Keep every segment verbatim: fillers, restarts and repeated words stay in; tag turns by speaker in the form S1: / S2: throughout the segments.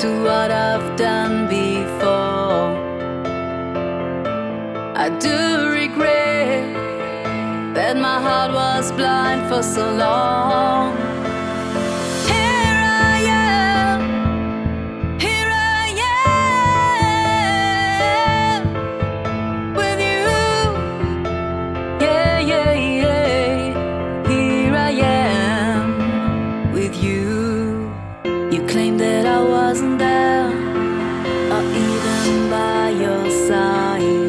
S1: to what I've done before. I do regret that my heart was blind for so long. Here I am, here I am with you. Yeah, yeah, yeah. Here I am with you. You claim that I wasn't there, or even by your side.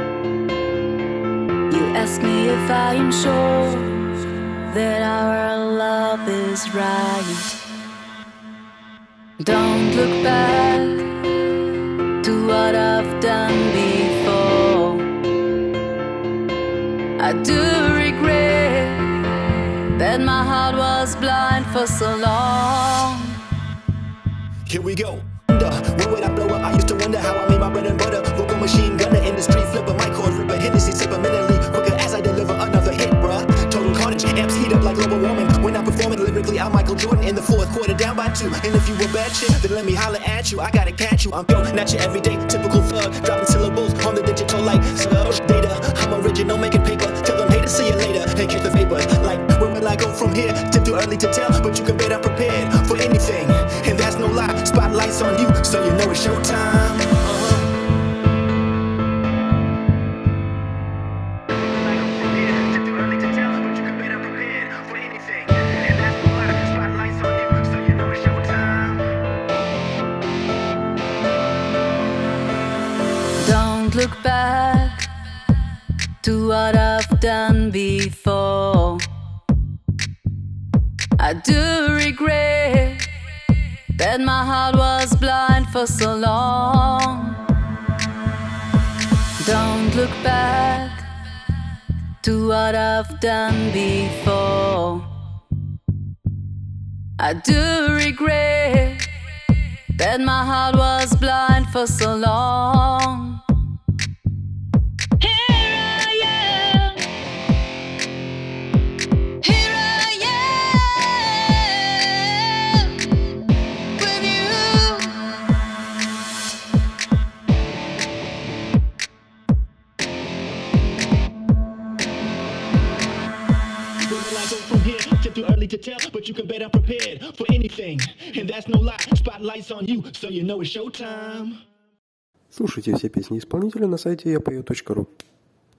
S1: Ask me if I am sure that our love is right. Don't look back to what I've done before. I do regret that my heart was blind for so long.
S2: Here we go. Where would I blow up? I used to wonder how I made my bread and butter. Vocal machine gunner in the street, flipper, my chord ripper, Hennessy sipper, mentally quicker as I deliver another hit, bruh. Total carnage, amps heat up like global warming. When I'm performing lyrically, I'm Michael Jordan in the fourth quarter, down by two. And if you a bad chick, then let me holler at you. I gotta catch you. I'm yo, not your everyday typical thug, dropping syllables on the digital like slush data. I'm original, making paper. Tell them haters, see you later, and kick the vapor. Like, where will I go from here? Tip too early to tell, but you can bet I'm prepared for anything. And that's no lie. Spotlight's on you, so you know it's showtime. Uh-huh.
S1: Don't look back to what I've done before. I do regret that my heart was blind for so long. Don't look back to what I've done before. I do regret that my heart was blind for so long.
S2: Too early to tell, but you can bet I'm prepared for anything. And that's no lie. Spotlight's on you, so you know it's showtime.
S3: Слушайте все песни исполнителя на сайте я пою точка ру.